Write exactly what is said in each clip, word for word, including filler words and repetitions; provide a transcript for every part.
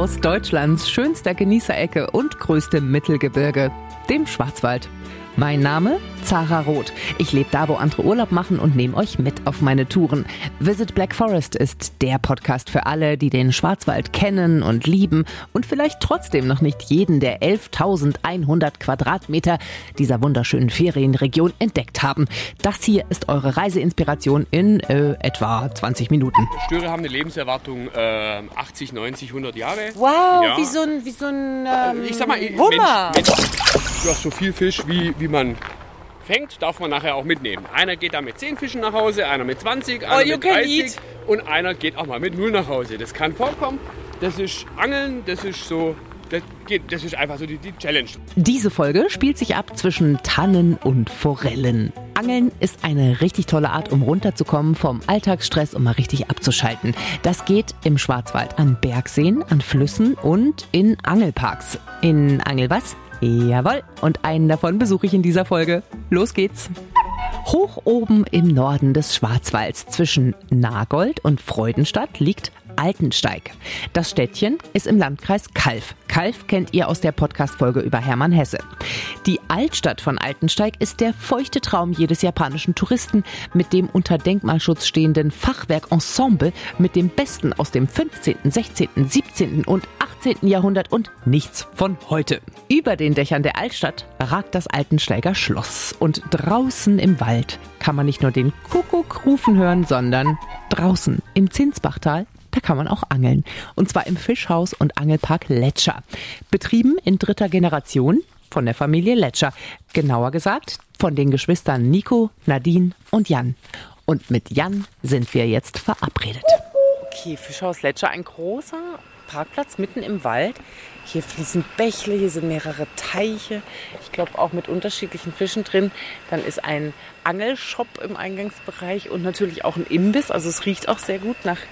aus Deutschlands schönster Genießerecke und größtem Mittelgebirge, dem Schwarzwald. Mein Name? Zara Roth. Ich lebe da, wo andere Urlaub machen und nehme euch mit auf meine Touren. Visit Black Forest ist der Podcast für alle, die den Schwarzwald kennen und lieben und vielleicht trotzdem noch nicht jeden der elftausendeinhundert Quadratmeter dieser wunderschönen Ferienregion entdeckt haben. Das hier ist eure Reiseinspiration in äh, etwa zwanzig Minuten. Störe haben eine Lebenserwartung äh, achtzig, neunzig, hundert Jahre. Wow, ja. wie so ein, wie so ein ähm, ich sag mal, Hummer. Mensch, Mensch, du hast so viel Fisch, wie, wie man fängt, darf man nachher auch mitnehmen. Einer geht da mit zehn Fischen nach Hause, einer mit zwanzig, einer All you mit can dreißig eat. Und einer geht auch mal mit null nach Hause. Das kann vorkommen. Das ist Angeln, das ist so, das, geht, das ist einfach so die, die Challenge. Diese Folge spielt sich ab zwischen Tannen und Forellen. Angeln ist eine richtig tolle Art, um runterzukommen vom Alltagsstress, um mal richtig abzuschalten. Das geht im Schwarzwald an Bergseen, an Flüssen und in Angelparks. In Angel was? Jawohl, und einen davon besuche ich in dieser Folge. Los geht's! Hoch oben im Norden des Schwarzwalds zwischen Nagold und Freudenstadt liegt Altensteig. Das Städtchen ist im Landkreis Calw. Calw kennt ihr aus der Podcast-Folge über Hermann Hesse. Die Altstadt von Altensteig ist der feuchte Traum jedes japanischen Touristen mit dem unter Denkmalschutz stehenden Fachwerkensemble mit dem Besten aus dem fünfzehnten, sechzehnten, siebzehnten und achtzehnten Jahrhundert und nichts von heute. Über den Dächern der Altstadt ragt das Altensteiger Schloss und draußen im Wald kann man nicht nur den Kuckuck rufen hören, sondern draußen im Zinsbachtal, da kann man auch angeln. Und zwar im Fischhaus und Angelpark Letscher. Betrieben in dritter Generation von der Familie Letscher. Genauer gesagt von den Geschwistern Nico, Nadine und Jan. Und mit Jan sind wir jetzt verabredet. Okay, Fischhaus Letscher, ein großer Parkplatz mitten im Wald. Hier fließen Bächle, hier sind mehrere Teiche. Ich glaube auch mit unterschiedlichen Fischen drin. Dann ist ein Angelshop im Eingangsbereich und natürlich auch ein Imbiss. Also es riecht auch sehr gut nach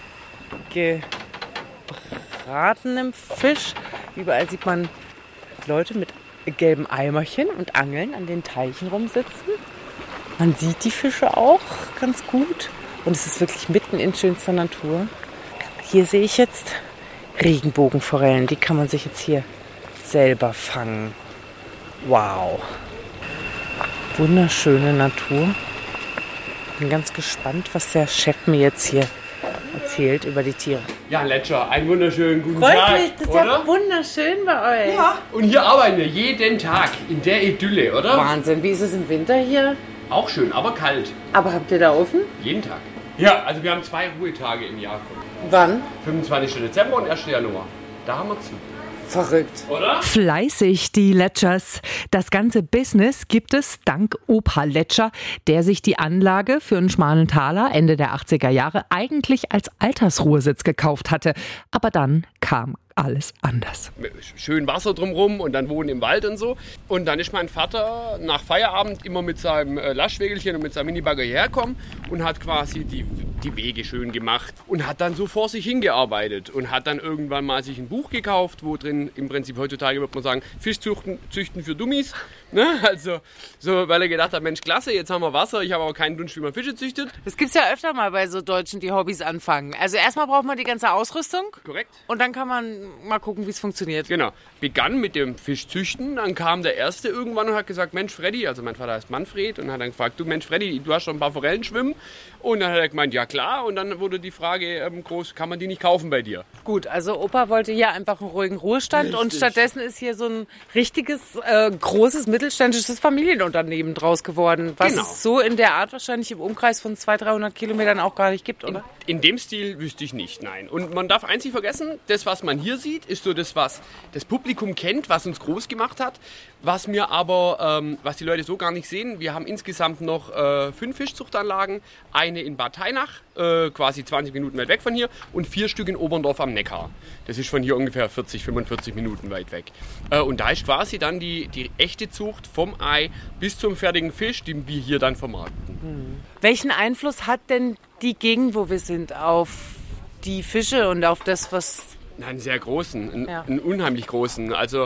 gebratenem Fisch. Überall sieht man Leute mit gelben Eimerchen und Angeln an den Teichen rumsitzen. Man sieht die Fische auch ganz gut. Und es ist wirklich mitten in schönster Natur. Hier sehe ich jetzt Regenbogenforellen. Die kann man sich jetzt hier selber fangen. Wow. Wunderschöne Natur. Bin ganz gespannt, was der Chef mir jetzt hier erzählt über die Tiere. Ja, Letscher, einen wunderschönen guten Freut Tag, mich, das ist oder? ja wunderschön bei euch. Ja, und hier arbeiten wir jeden Tag in der Idylle, oder? Wahnsinn, wie ist es im Winter hier? Auch schön, aber kalt. Aber habt ihr da offen? Jeden Tag. Ja, also wir haben zwei Ruhetage im Jahr. Wann? fünfundzwanzigsten Dezember und ersten Januar. Da haben wir zu. Verrückt. Oder? Fleißig, die Letschers. Das ganze Business gibt es dank Opa Letscher, der sich die Anlage für einen schmalen Taler Ende der achtziger Jahre eigentlich als Altersruhesitz gekauft hatte. Aber dann kam alles anders. Schön Wasser drumherum und dann wohnen im Wald und so. Und dann ist mein Vater nach Feierabend immer mit seinem Lastwägelchen und mit seinem Minibagger hierher gekommen und hat quasi die, die Wege schön gemacht und hat dann so vor sich hingearbeitet und hat dann irgendwann mal sich ein Buch gekauft, wo drin im Prinzip heutzutage würde man sagen, Fischzüchten züchten für Dummies. Ne? Also, so, weil er gedacht hat, Mensch, klasse, jetzt haben wir Wasser, ich habe aber keinen Dunst, wie man Fische züchtet. Das gibt's ja öfter mal bei so Deutschen, die Hobbys anfangen. Also erstmal braucht man die ganze Ausrüstung. Korrekt. Und dann kann man mal gucken, wie es funktioniert. Genau. Begann mit dem Fischzüchten, dann kam der Erste irgendwann und hat gesagt, Mensch Freddy, also mein Vater heißt Manfred, und hat dann gefragt, du Mensch Freddy, du hast schon ein paar Forellen schwimmen. Und dann hat er gemeint, ja klar, und dann wurde die Frage ähm, groß, kann man die nicht kaufen bei dir? Gut, also Opa wollte hier einfach einen ruhigen Ruhestand. Richtig. Und stattdessen ist hier so ein richtiges, äh, großes, mittelständisches Familienunternehmen draus geworden, was genau. es so in der Art wahrscheinlich im Umkreis von zweihundert, dreihundert Kilometern auch gar nicht gibt, oder? In, in dem Stil wüsste ich nicht, nein. Und man darf eins nicht vergessen, das, was man hier sieht, ist so das, was das Publikum kennt, was uns groß gemacht hat, was mir aber, ähm, was die Leute so gar nicht sehen. Wir haben insgesamt noch äh, fünf Fischzuchtanlagen, eine in Bad Tainach, äh, quasi zwanzig Minuten weit weg von hier, und vier Stück in Oberndorf am Neckar. Das ist von hier ungefähr vierzig, fünfundvierzig Minuten weit weg. Äh, und da ist quasi dann die, die echte Zucht vom Ei bis zum fertigen Fisch, den wir hier dann vermarkten. Hm. Welchen Einfluss hat denn die Gegend, wo wir sind, auf die Fische und auf das, was... Einen sehr großen, einen, ja. einen unheimlich großen. Also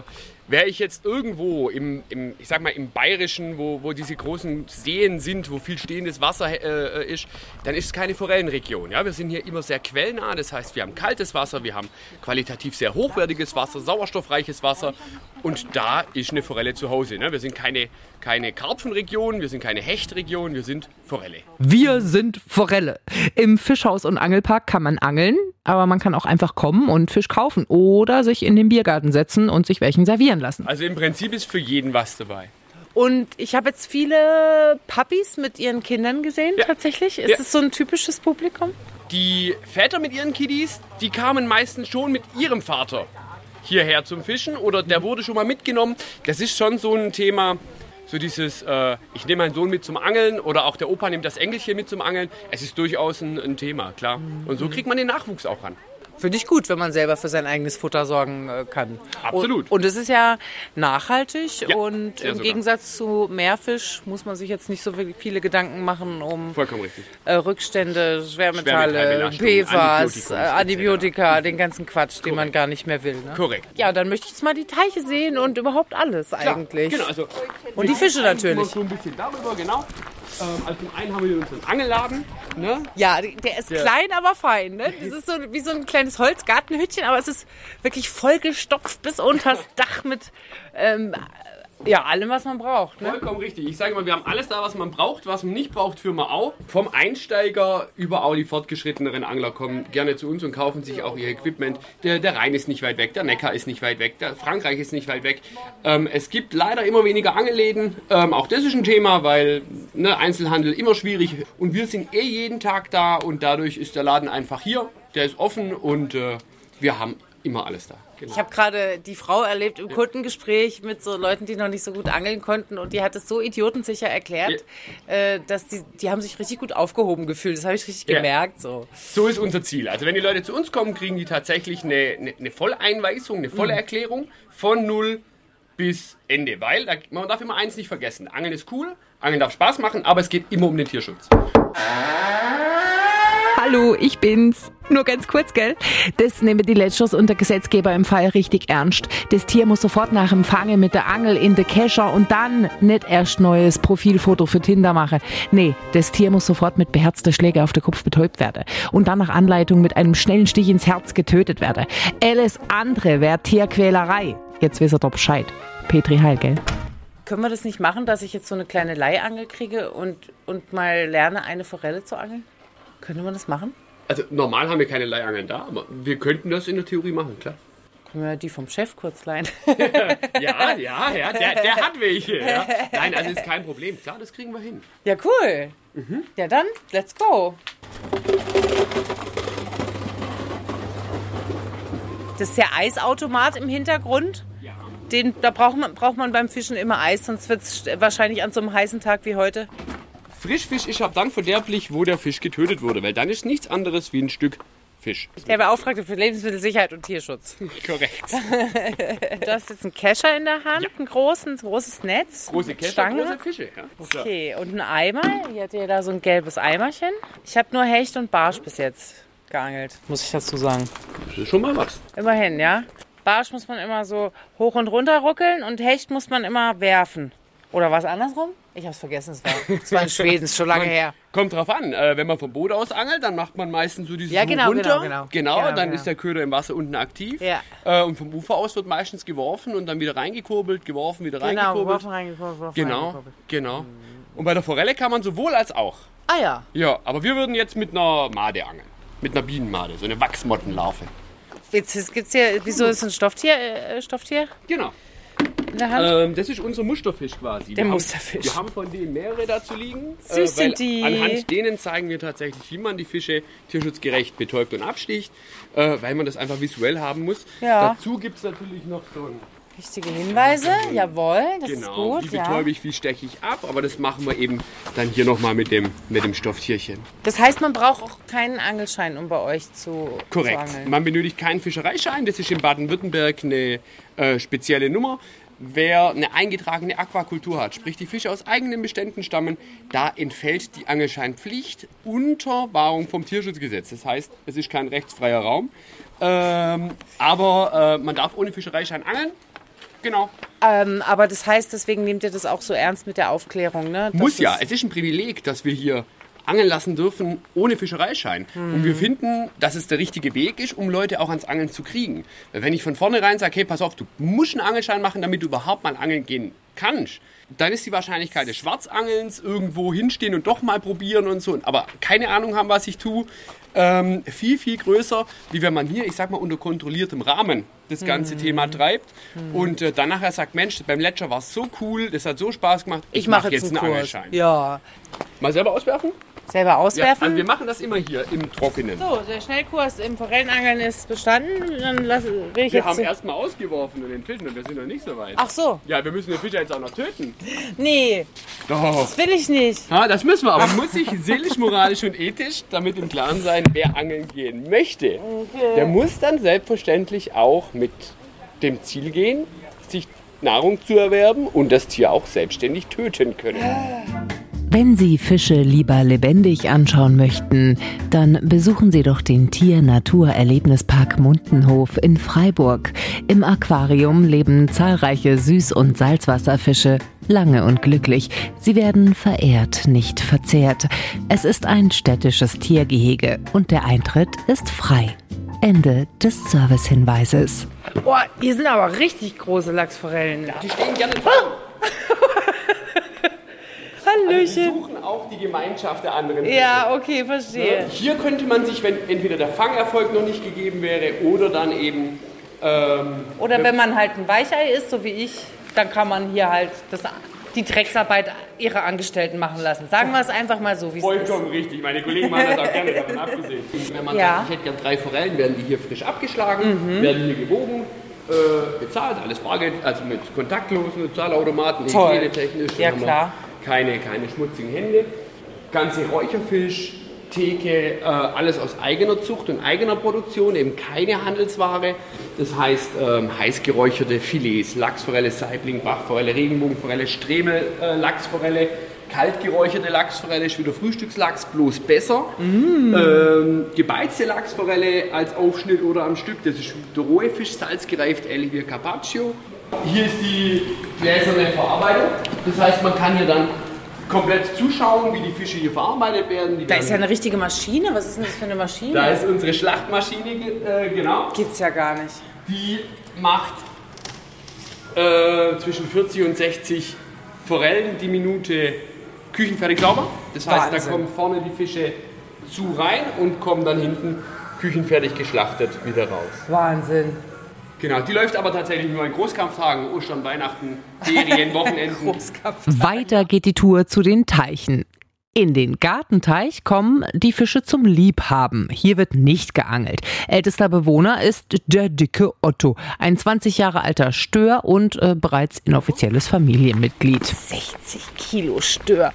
Wäre ich jetzt irgendwo im, im, ich sag mal, im Bayerischen, wo, wo diese großen Seen sind, wo viel stehendes Wasser äh, ist, dann ist es keine Forellenregion. Ja? Wir sind hier immer sehr quellnah, das heißt, wir haben kaltes Wasser, wir haben qualitativ sehr hochwertiges Wasser, sauerstoffreiches Wasser und da ist eine Forelle zu Hause. Ne? Wir sind keine, keine Karpfenregion, wir sind keine Hechtregion, wir sind Forelle. Wir sind Forelle. Im Fischhaus und Angelpark kann man angeln, aber man kann auch einfach kommen und Fisch kaufen oder sich in den Biergarten setzen und sich welchen servieren lassen. Also im Prinzip ist für jeden was dabei. Und ich habe jetzt viele Puppies mit ihren Kindern gesehen, Ja. tatsächlich. Ist Ja. es so ein typisches Publikum? Die Väter mit ihren Kiddies, die kamen meistens schon mit ihrem Vater hierher zum Fischen oder der wurde schon mal mitgenommen. Das ist schon so ein Thema, so dieses, äh, ich nehme meinen Sohn mit zum Angeln oder auch der Opa nimmt das Enkelchen mit zum Angeln. Es ist durchaus ein, ein Thema, klar. Und so kriegt man den Nachwuchs auch ran. Finde ich gut, wenn man selber für sein eigenes Futter sorgen äh, kann. Absolut. Und, und es ist ja nachhaltig Ja, und sehr im sogar. Gegensatz zu Meerfisch muss man sich jetzt nicht so viele Gedanken machen um Vollkommen richtig. äh, Rückstände, Schwermetalle, Schwermetallbelastung, P F A S, Antibiotikum, äh, Antibiotika, den ganzen Quatsch, den man gar nicht mehr will. Ne? Korrekt. Ja, dann möchte ich jetzt mal die Teiche sehen und überhaupt alles eigentlich. Genau, also Und die Fische natürlich. so ein bisschen darüber, genau. Ähm, also zum einen haben wir unseren Angelladen. Ne? Ja, der ist Ja. klein, aber fein. Ne? Das ist so wie so ein kleines Holzgartenhütchen, aber es ist wirklich vollgestopft bis unters Dach mit ähm, ja, allem, was man braucht. Ne? Vollkommen richtig. Ich sage mal, wir haben alles da, was man braucht, was man nicht braucht, führen wir auch. Vom Einsteiger über auch die fortgeschritteneren Angler kommen gerne zu uns und kaufen sich auch ihr Equipment. Der, der Rhein ist nicht weit weg, der Neckar ist nicht weit weg, der Frankreich ist nicht weit weg. Ähm, es gibt leider immer weniger Angelläden. Ähm, auch das ist ein Thema, weil ne, Einzelhandel immer schwierig. Und wir sind eh jeden Tag da und dadurch ist der Laden einfach hier. Der ist offen und äh, wir haben immer alles da. Genau. Ich habe gerade die Frau erlebt im Kundengespräch mit so Leuten, die noch nicht so gut angeln konnten und die hat es so idiotensicher erklärt, äh, dass die, die haben sich richtig gut aufgehoben gefühlt. Das habe ich richtig Ja. gemerkt. So. So ist unser Ziel. Also wenn die Leute zu uns kommen, kriegen die tatsächlich eine, eine, eine Volleinweisung, eine volle Erklärung von null bis Ende. Weil da, man darf immer eins nicht vergessen. Angeln ist cool, Angeln darf Spaß machen, aber es geht immer um den Tierschutz. Hallo, ich bin's. Nur ganz kurz, gell? Das nehmen die Letschers und der Gesetzgeber im Fall richtig ernst. Das Tier muss sofort nach dem Fangen mit der Angel in den Kescher und dann nicht erst neues Profilfoto für Tinder machen. Nee, das Tier muss sofort mit beherzter Schläge auf den Kopf betäubt werden und dann nach Anleitung mit einem schnellen Stich ins Herz getötet werden. Alles andere wäre Tierquälerei. Jetzt wisst ihr doch Bescheid. Petri Heil, gell? Können wir das nicht machen, dass ich jetzt so eine kleine Leihangel kriege und, und mal lerne, eine Forelle zu angeln? Können wir das machen? Also normal haben wir keine Leihangeln da, aber wir könnten das in der Theorie machen, klar. Können wir die vom Chef kurz leihen? Ja, ja, ja, der, der hat welche. Ja. Nein, also ist kein Problem. Klar, das kriegen wir hin. Ja, cool. Mhm. Ja, dann, let's go. Das ist der Eisautomat im Hintergrund. Ja. Den, da braucht man, braucht man beim Fischen immer Eis, sonst wird es wahrscheinlich an so einem heißen Tag wie heute. Frischfisch ist ab dann verderblich, wo der Fisch getötet wurde, weil dann ist nichts anderes wie ein Stück Fisch. Der Beauftragte für Lebensmittelsicherheit und Tierschutz. Korrekt. Du hast jetzt einen Kescher in der Hand, einen großen, ein großes Netz. Große Kescher, Stange. große Fische. Ja. So. Okay, und ein Eimer. Hier hat ihr da so ein gelbes Eimerchen. Ich habe nur Hecht und Barsch bis jetzt geangelt, muss ich dazu sagen. Das ist schon mal was. Immerhin, ja. Barsch muss man immer so hoch und runter ruckeln und Hecht muss man immer werfen. Oder was andersrum? Ich hab's vergessen, es war, es war in Schweden, ist schon lange her. Kommt drauf an, äh, wenn man vom Boot aus angelt, dann macht man meistens so dieses Ja, genau, runter. genau, genau. Genau, Genau, dann genau. ist der Köder im Wasser unten aktiv. Ja. Äh, und vom Ufer aus wird meistens geworfen und dann wieder reingekurbelt, geworfen, wieder Genau, reingekurbelt. geworfen, reingekurbelt, geworfen, Genau, reingekurbelt. genau. Und bei der Forelle kann man sowohl als auch. Ah ja. Ja, aber wir würden jetzt mit einer Made angeln. Mit einer Bienenmade, so eine Wachsmottenlarve. Jetzt gibt's hier, wieso ist ein Stofftier, äh, Stofftier Genau. in der Hand? Ähm, das ist unser Musterfisch quasi. Der wir Musterfisch. Haben, wir haben von denen mehrere dazu liegen. Süß weil sind die. Anhand denen zeigen wir tatsächlich, wie man die Fische tierschutzgerecht betäubt und absticht, äh, weil man das einfach visuell haben muss. Ja. Dazu gibt es natürlich noch so ein... Wichtige Hinweise, jawohl, das Genau, ist wie gut. Ja. betäube ich, wie steche ich ab, aber das machen wir eben dann hier nochmal mit dem, mit dem Stofftierchen. Das heißt, man braucht auch keinen Angelschein, um bei euch zu, zu Korrekt. angeln. Man benötigt keinen Fischereischein, das ist in Baden-Württemberg eine äh, spezielle Nummer. Wer eine eingetragene Aquakultur hat, sprich die Fische aus eigenen Beständen stammen, da entfällt die Angelscheinpflicht unter Wahrung vom Tierschutzgesetz. Das heißt, es ist kein rechtsfreier Raum. Ähm, aber äh, man darf ohne Fischereischein angeln. Genau. Ähm, aber das heißt, deswegen nehmt ihr das auch so ernst mit der Aufklärung, ne? Das Muss ja. ist- Es ist ein Privileg, dass wir hier angeln lassen dürfen ohne Fischereischein. Mhm. Und wir finden, dass es der richtige Weg ist, um Leute auch ans Angeln zu kriegen. Weil wenn ich von vornherein sage, hey, pass auf, du musst einen Angelschein machen, damit du überhaupt mal angeln gehen kannst, dann ist die Wahrscheinlichkeit des Schwarzangelns, irgendwo hinstehen und doch mal probieren und so, aber keine Ahnung haben, was ich tue, ähm, viel, viel größer, wie wenn man hier, ich sag mal, unter kontrolliertem Rahmen das ganze Mhm. Thema treibt und äh, dann nachher sagt, Mensch, beim Ledger war es so cool, das hat so Spaß gemacht, ich, Ich mache mach jetzt jetzt einen einen Kurs. Angelschein. Ja. Mal selber auswerfen? Selber Ja, auswerfen. also wir machen das immer hier im Trockenen. So, der Schnellkurs im Forellenangeln ist bestanden. Dann lass, will ich Wir jetzt haben so- erstmal ausgeworfen und den Fischen und wir sind noch nicht so weit. Ach so. Ja, wir müssen den Fischer jetzt auch noch töten. Nee, Doch. das will ich nicht. Ja, das müssen wir, aber man muss sich seelisch, moralisch und ethisch damit im Klaren sein, wer angeln gehen möchte. Der muss dann selbstverständlich auch mit dem Ziel gehen, sich Nahrung zu erwerben und das Tier auch selbstständig töten können. Wenn Sie Fische lieber lebendig anschauen möchten, dann besuchen Sie doch den Tier-Natur-Erlebnispark Mundenhof in Freiburg. Im Aquarium leben zahlreiche Süß- und Salzwasserfische, lange und glücklich. Sie werden verehrt, nicht verzehrt. Es ist ein städtisches Tiergehege und der Eintritt ist frei. Ende des Servicehinweises. Boah, hier sind aber richtig große Lachsforellen. Die stehen gerne dran. Wir Hallöchen. suchen auch die Gemeinschaft der anderen Fische. Ja, okay, verstehe. Hier könnte man sich, wenn entweder der Fangerfolg noch nicht gegeben wäre oder dann eben... Ähm, Oder wenn man halt ein Weichei ist, so wie ich, dann kann man hier halt das, die Drecksarbeit ihrer Angestellten machen lassen. Sagen wir es einfach mal so, wie es ist. Vollkommen richtig. Meine Kollegen machen das auch gerne, davon abgesehen. Wenn man Ja. sagt, ich hätte gern drei Forellen, werden die hier frisch abgeschlagen, werden hier gewogen, äh, bezahlt, alles Bargeld, also mit kontaktlosen Bezahlautomaten, Toll. hygienetechnisch. Ja, haben wir klar. Keine, keine schmutzigen Hände. Ganze Räucherfisch, Theke, äh, alles aus eigener Zucht und eigener Produktion, eben keine Handelsware. Das heißt, ähm, heiß geräucherte Filets, Lachsforelle, Saibling, Bachforelle, Regenbogenforelle, Stremel, äh, Lachsforelle, kalt geräucherte Lachsforelle ist wieder Frühstückslachs, bloß besser. Mm. Ähm, gebeizte Lachsforelle als Aufschnitt oder am Stück, das ist der rohe Fisch, salzgereift, ähnlich wie Carpaccio. Hier ist die gläserne Verarbeitung, das heißt, man kann hier dann komplett zuschauen, wie die Fische hier verarbeitet werden. Die Da ist ja werden- eine richtige Maschine. Was ist denn das für eine Maschine? da ist unsere Schlachtmaschine, äh, genau. Gibt's ja gar nicht. Die macht äh, zwischen vierzig und sechzig Forellen die Minute küchenfertig sauber. Das heißt, Wahnsinn. da kommen vorne die Fische zu rein und kommen dann hinten küchenfertig geschlachtet wieder raus. Wahnsinn. Genau, die läuft aber tatsächlich nur in Großkampftagen, Ostern, Weihnachten, Ferien, Wochenenden. Großkampf. Weiter geht die Tour zu den Teichen. In den Gartenteich kommen die Fische zum Liebhaben. Hier wird nicht geangelt. Ältester Bewohner ist der dicke Otto, ein zwanzig Jahre alter Stör und äh, bereits inoffizielles Familienmitglied. sechzig Kilo Stör.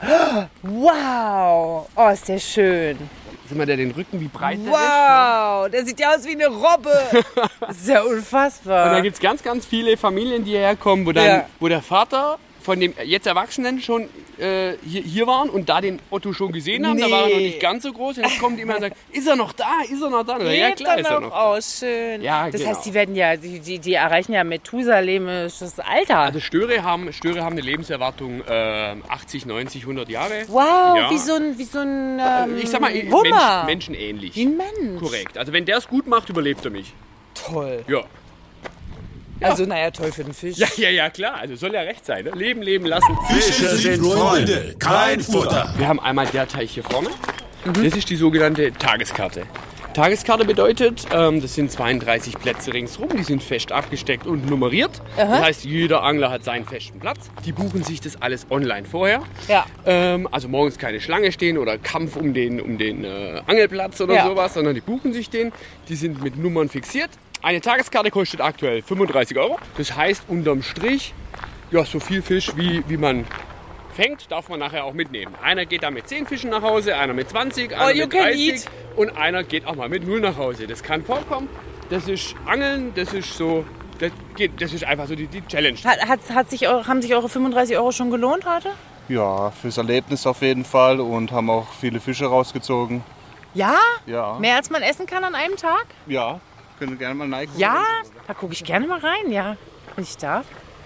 Wow. Oh, ist der schön. Sieht man, der den Rücken wie breit der ist. Wow, der sieht ja aus wie eine Robbe. Das ist ja unfassbar. Und da gibt es ganz, ganz viele Familien, die hierher kommen, wo, dann, Ja. wo der Vater von dem jetzt Erwachsenen schon äh, hier, hier waren und da den Otto schon gesehen haben. Da war er noch Nee. nicht ganz so groß. Und jetzt kommt jemand und sagt, ist er noch da? Ist er noch da? Und ja, Lebt klar er ist er noch noch da. aus, schön. Ja, das genau. heißt, die werden ja, die, die, die erreichen ja methusalemisches Alter. Also Störe haben, Störe haben eine Lebenserwartung äh, achtzig, neunzig, hundert Jahre. Wow, Ja. wie so ein, wie so ein ähm, Ich sag mal, Hummer. Mensch, menschenähnlich. Wie ein Mensch. Korrekt. Also wenn der es gut macht, überlebt er mich. Toll. Ja. Also, naja, toll für den Fisch. Ja, ja, ja, klar. Also soll ja recht sein. Ne? Leben, leben lassen. Fische sind Freunde, kein Futter. Wir haben einmal der Teich hier vorne. Das ist die sogenannte Tageskarte. Tageskarte bedeutet, ähm, das sind zweiunddreißig Plätze ringsrum, die sind fest abgesteckt und nummeriert. Das heißt, jeder Angler hat seinen festen Platz. Die buchen sich das alles online vorher. Ja. Ähm, also morgens keine Schlange stehen oder Kampf um den, um den äh, Angelplatz oder Ja. sowas, sondern die buchen sich den. Die sind mit Nummern fixiert. Eine Tageskarte kostet aktuell fünfunddreißig Euro. Das heißt, unterm Strich, ja, so viel Fisch, wie, wie man fängt, darf man nachher auch mitnehmen. Einer geht da mit zehn Fischen nach Hause, einer mit zwanzig, einer All you mit can dreißig eat. und einer geht auch mal mit null nach Hause. Das kann vorkommen. Das ist Angeln, das ist so, das, geht, das ist einfach so die, die Challenge. Hat, hat, hat sich, eure- haben sich eure fünfunddreißig Euro schon gelohnt heute? Ja, fürs Erlebnis auf jeden Fall und haben auch viele Fische rausgezogen. Ja? Ja, Mehr als man essen kann an einem Tag? ja, können gerne mal neigen. Ja? Da gucke ich gerne mal rein, ja. Wenn ich darf.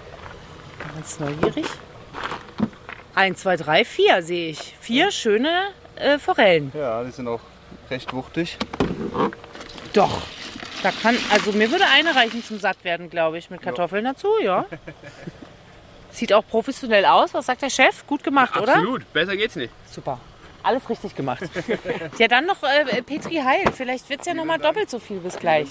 Ganz neugierig. Eins, zwei, drei, vier sehe ich. Vier schöne äh, Forellen. Ja, die sind auch recht wuchtig. Doch. Da kann, also mir würde eine reichen zum Sattwerden, glaube ich, mit Kartoffeln dazu, ja. Sieht auch professionell aus. Was sagt der Chef? Gut gemacht, ja, oder? Absolut, besser geht's nicht. Super. Alles richtig gemacht. Ja, dann noch äh, Petri Heil. Vielleicht wird es ja nochmal doppelt so viel bis gleich.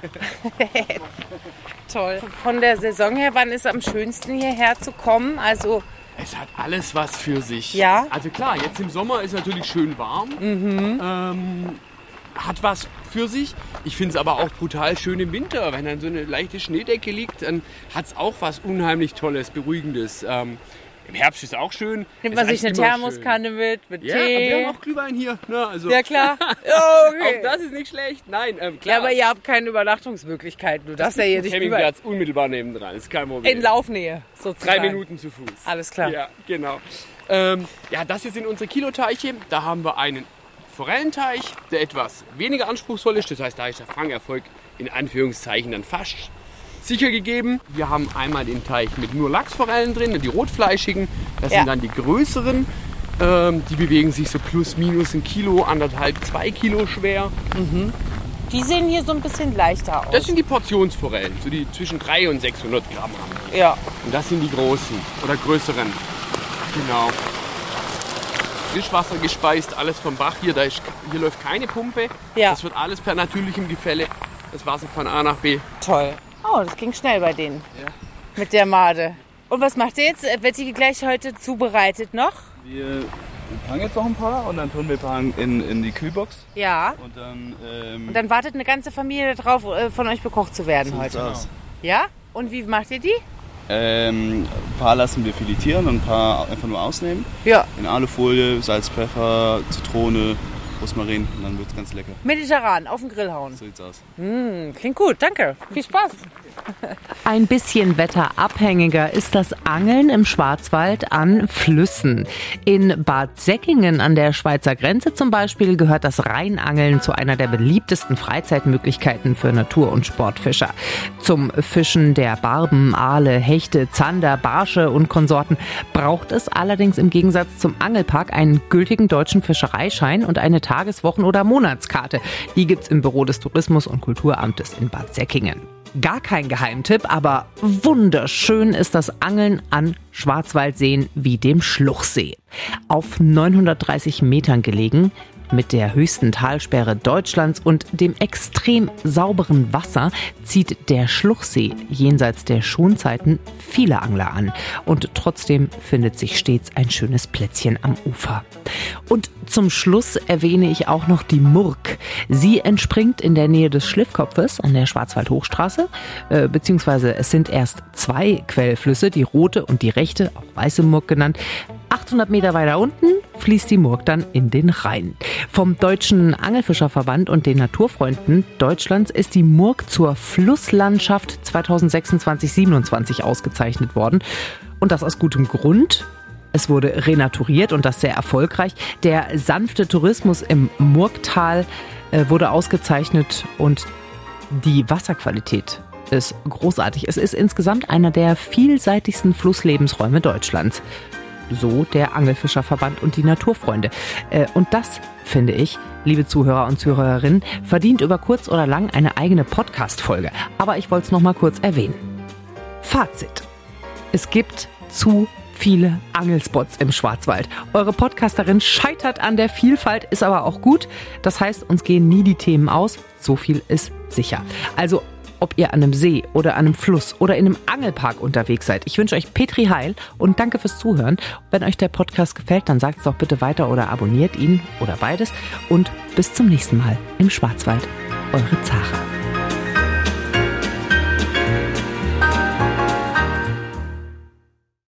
Toll. Von der Saison her, wann ist es am schönsten hierher zu kommen? Also es hat alles was für sich. Ja. Also klar, jetzt im Sommer ist natürlich schön warm. Mhm. Ähm, hat was für sich. Ich finde es aber auch brutal schön im Winter. Wenn dann so eine leichte Schneedecke liegt, dann hat es auch was unheimlich Tolles, Beruhigendes. Ähm, Im Herbst ist es auch schön. Nimmt man sich eine Thermoskanne mit, mit ja, Tee. Ja, wir haben auch Glühwein hier. Ne? Also ja, klar. Oh, okay. Auch das ist nicht schlecht. Nein, ähm, klar. Ja, aber ihr habt keine Übernachtungsmöglichkeiten. Du darfst ja hier nicht über... Campingplatz unmittelbar nebendran, ist kein Problem. In Laufnähe, sozusagen. Drei Minuten zu Fuß. Alles klar. Ja, genau. Ähm, ja, das hier sind unsere Kiloteiche. Da haben wir einen Forellenteich, der etwas weniger anspruchsvoll ist. Das heißt, da ist der Fangerfolg in Anführungszeichen dann fast sicher gegeben. Wir haben einmal den Teich mit nur Lachsforellen drin, die rotfleischigen. Das ja. sind dann die größeren. Ähm, die bewegen sich so plus minus ein Kilo, anderthalb, zwei Kilo schwer. Mhm. Die sehen hier so ein bisschen leichter aus. Das sind die Portionsforellen, so die zwischen dreihundert und sechshundert Gramm haben. Ja. Und das sind die großen oder größeren. Genau. Frischwasser gespeist, alles vom Bach. Hier, da ist, hier läuft keine Pumpe. Ja. Das wird alles per natürlichem Gefälle. Das Wasser von A nach B. Toll. Oh, das ging schnell bei denen. Ja. Mit der Made. Und was macht ihr jetzt? Wird die gleich heute zubereitet noch? Wir fangen jetzt noch ein paar und dann tun wir ein paar in, in die Kühlbox. Ja. Und dann, ähm, und dann wartet eine ganze Familie darauf, von euch bekocht zu werden so heute. aus. Ja? Und wie macht ihr die? Ähm, ein paar lassen wir filetieren und ein paar einfach nur ausnehmen. Ja. In Alufolie, Salz, Pfeffer, Zitrone, Rosmarin und dann wird es ganz lecker. Mediterran, auf den Grill hauen. So sieht's aus. Mmh, klingt gut, danke. Viel Spaß. Ein bisschen wetterabhängiger ist das Angeln im Schwarzwald an Flüssen. In Bad Säckingen an der Schweizer Grenze zum Beispiel gehört das Rheinangeln zu einer der beliebtesten Freizeitmöglichkeiten für Natur- und Sportfischer. Zum Fischen der Barben, Aale, Hechte, Zander, Barsche und Konsorten braucht es allerdings im Gegensatz zum Angelpark einen gültigen deutschen Fischereischein und eine Tages-, Wochen- oder Monatskarte. Die gibt's im Büro des Tourismus- und Kulturamtes in Bad Säckingen. Gar kein Geheimtipp, aber wunderschön ist das Angeln an Schwarzwaldseen wie dem Schluchsee. Auf neunhundertdreißig Metern gelegen, mit der höchsten Talsperre Deutschlands und dem extrem sauberen Wasser zieht der Schluchsee jenseits der Schonzeiten viele Angler an. Und trotzdem findet sich stets ein schönes Plätzchen am Ufer. Und zum Schluss erwähne ich auch noch die Murg. Sie entspringt in der Nähe des Schliffkopfes an der Schwarzwald-Hochstraße, äh, beziehungsweise es sind erst zwei Quellflüsse, die rote und die rechte, auch weiße Murg genannt. achthundert Meter weiter unten fließt die Murg dann in den Rhein. Vom Deutschen Angelfischerverband und den Naturfreunden Deutschlands ist die Murg zur Flusslandschaft zweitausendsechsundzwanzig siebenundzwanzig ausgezeichnet worden. Und das aus gutem Grund. Es wurde renaturiert und das sehr erfolgreich. Der sanfte Tourismus im Murgtal äh, wurde ausgezeichnet und die Wasserqualität ist großartig. Es ist insgesamt einer der vielseitigsten Flusslebensräume Deutschlands. So der Angelfischerverband und die Naturfreunde. Und das, finde ich, liebe Zuhörer und Zuhörerinnen, verdient über kurz oder lang eine eigene Podcast-Folge. Aber ich wollte es noch mal kurz erwähnen. Fazit. Es gibt zu viele Angelspots im Schwarzwald. Eure Podcasterin scheitert an der Vielfalt, ist aber auch gut. Das heißt, uns gehen nie die Themen aus. So viel ist sicher. Also ob ihr an einem See oder an einem Fluss oder in einem Angelpark unterwegs seid. Ich wünsche euch Petri Heil und danke fürs Zuhören. Wenn euch der Podcast gefällt, dann sagt es doch bitte weiter oder abonniert ihn oder beides. Und bis zum nächsten Mal im Schwarzwald. Eure Zara.